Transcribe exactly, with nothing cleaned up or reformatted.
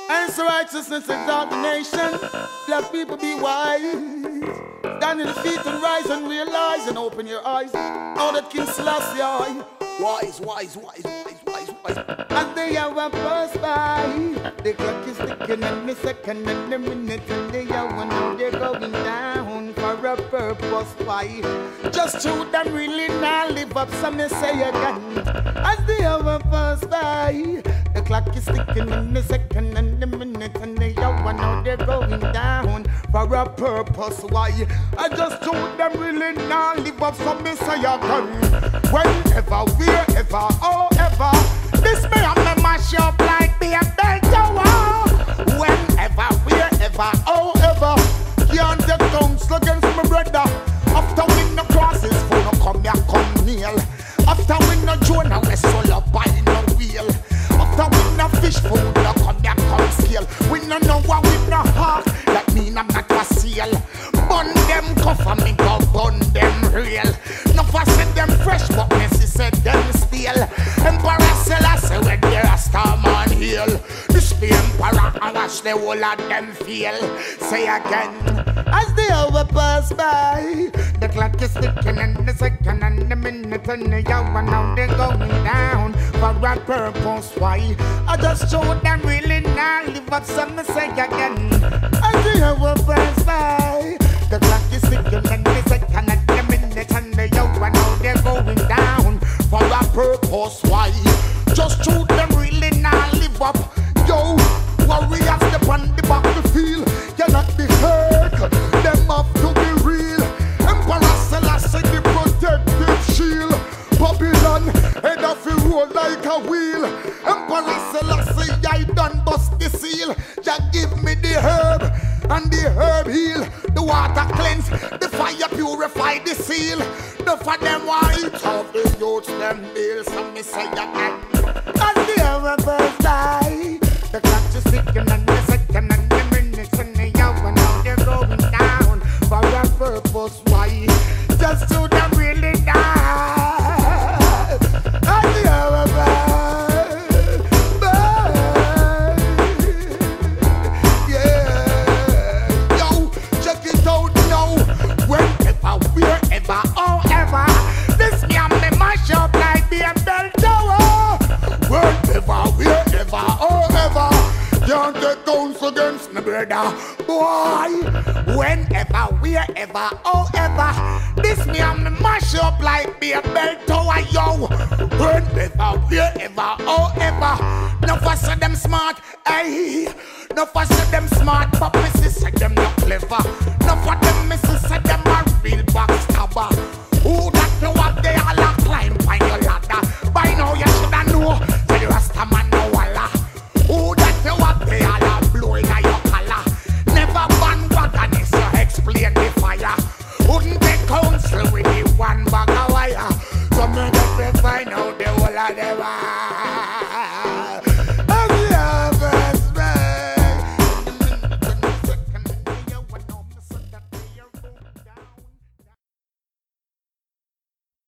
And so righteousness exalt the nation. Black people be wise. Stand in the feet and rise and realize and open your eyes. Know that King Selassie I wise, wise, wise, wise, wise, wise. As the hour pass by, the clock is ticking and the second and the minute and the hour now they're going down for a purpose. Why? Just to them really not live up, some may say again. As the hour pass by, the clock is ticking and the second and the minute and the hour now they're going down for a purpose. Why? I just told them really not live up, some may say again. Whenever, wherever, oh ever, this me and me mash up like be a bell tower. Whenever, wherever, oh ever, can't take counsel against my brother. After we no crosses, for no come here, come kneel. After we no Jonah, we solo by no wheel. After we no fish food, no come here, come scale. We no know what we no hawk, that mean I'm not a seal. Bun them cover me, go bun them real. No for said them fresh, but Messi said them steel. Emperor Selassie with their star man heel. This be emperor and watch the whole of them feel. Say again, as the hour pass by, the clock is ticking and the second and the minute and the hour now they're going down for a purpose. Why? I just showed them really now live up, some say again. As the hour pass by, the clock is ticking and the second and the minute and the hour now they're going down for a purpose. Why? Just shoot them really now live up. Yo, warriors step on the battlefield, cannot be hurt. Them have to be real. Emperor Selassie the protective shield. Babylon head of the road like a wheel. Emperor Selassie I done bust the seal. Just give me the herb and the herb heal. The water cleanse, the fire purify the seal. The for them white of the youths them bills. And me say again, as the hour pass by, the clock is ticking and the second and the minutes and the hour now they're going down for a purpose. Why? Just to them really die. As the hour pass by, yeah. Yo, check it out now. Whenever, wherever, oh ever, this me and me mash up like be a bell tower. Wherever, wherever, oh ever, can't take counsel against me brother. Boy, whenever, wherever, oh ever, this me and me mash up like be a bell tower, yo. Whenever, wherever, oh ever, no for say them smart, hey. No for say them smart, but me say them not clever. No for them me say them a real bad